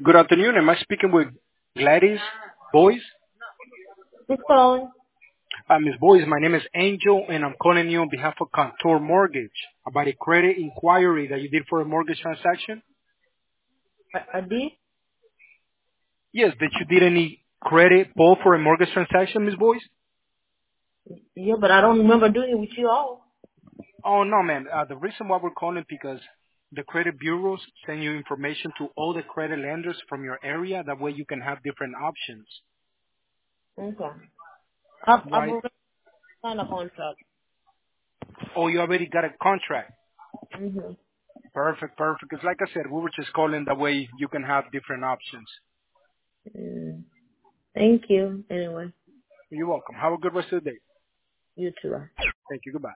Good afternoon. Am I speaking with Gladys Boyce? Who's calling? Ms. Boyce, my name is Angel, and I'm calling you on behalf of Contour Mortgage about a credit inquiry that you did for a mortgage transaction. A D? Yes, did you did any credit pull for a mortgage transaction, Ms. Boyce? Yeah, but I don't remember doing it with you all. Oh, no, man. The reason why we're calling because the credit bureaus send you information to all the credit lenders from your area. That way you can have different options, Okay. I've right? already signed a contract. Oh, you already got a contract. Mm-hmm. Perfect, perfect. Because like I said, we were just calling that way you can have different options. Mm. Thank you. Anyway, You're welcome. Have a good rest of the day. you too. Thank you. Goodbye.